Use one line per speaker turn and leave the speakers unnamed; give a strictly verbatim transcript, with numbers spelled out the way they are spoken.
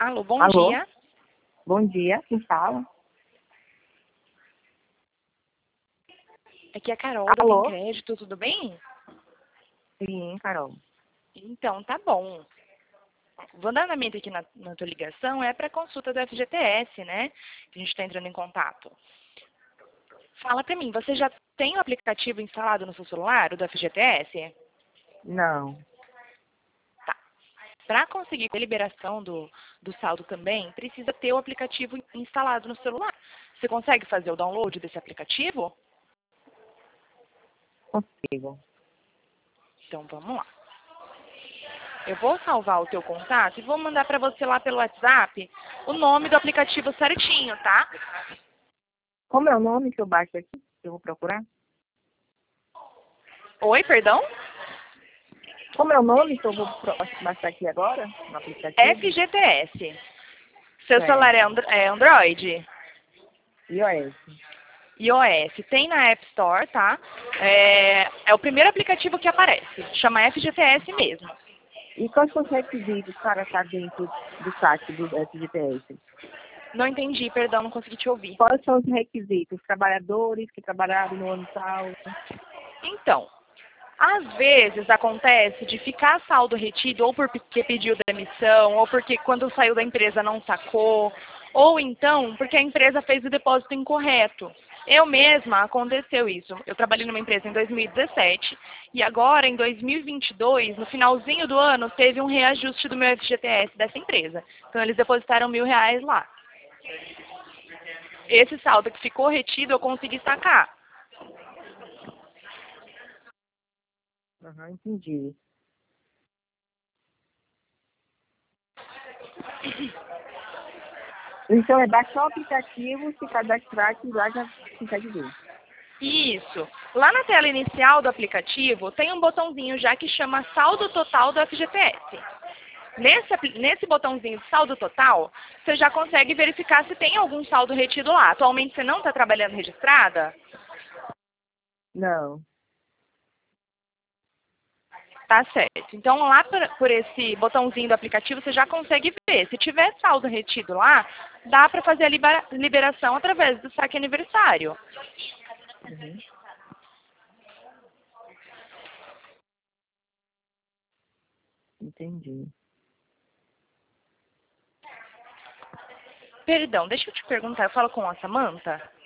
Alô, bom
Alô,
dia.
bom dia, quem fala?
Aqui é a Carol da Bem
Alô,
Crédito, tudo bem?
sim, Carol.
Então, tá bom. O andamento aqui na, na tua ligação é para consulta do F G T S, né? Que a gente está entrando em contato. Fala para mim, você já tem o aplicativo instalado no seu celular, o do F G T S?
Não,
Tá. Para conseguir a liberação do, do saldo também, precisa ter o aplicativo instalado no celular. Você consegue fazer o download desse aplicativo?
consigo.
Então, vamos lá. Eu vou salvar o teu contato e vou mandar para você lá pelo WhatsApp o nome do aplicativo certinho, tá?
Como é o nome que eu baixo aqui? Que eu vou procurar?
Oi, perdão?
Como é o nome que eu vou pro- baixar aqui agora, no aplicativo?
F G T S. Seu celular é,
Certo,
Andro- é Android?
iOS.
iOS. Tem na App Store, tá? É, é o primeiro aplicativo que aparece. Chama F G T S mesmo.
E quais são os requisitos para estar dentro do site do F G T S?
Não entendi, perdão, não consegui te ouvir.
Quais são os requisitos? Trabalhadores que trabalharam no ano tal?
Então, às vezes acontece de ficar saldo retido ou porque pediu demissão, ou porque quando saiu da empresa não sacou, ou então porque a empresa fez o depósito incorreto. Eu mesma aconteceu isso. Eu trabalhei numa empresa em dois mil e dezessete e agora em dois mil e vinte e dois, no finalzinho do ano, teve um reajuste do meu F G T S dessa empresa. Então eles depositaram mil reais lá. Esse saldo que ficou retido eu consegui sacar.
Aham, entendi. Então é baixar o aplicativo, se cadastrar que lá já consegue ver.
Isso. Lá na tela inicial do aplicativo tem um botãozinho já que chama saldo total do F G T S. Nesse, apli- nesse botãozinho de saldo total, você já consegue verificar se tem algum saldo retido lá. Atualmente você não está trabalhando registrada?
Não,
Tá certo. Então lá por, por esse botãozinho do aplicativo você já consegue ver. Se tiver saldo retido lá, dá para fazer a libera- liberação através do saque aniversário.
uhum, entendi.
Perdão, deixa eu te perguntar, eu falo com a Samanta?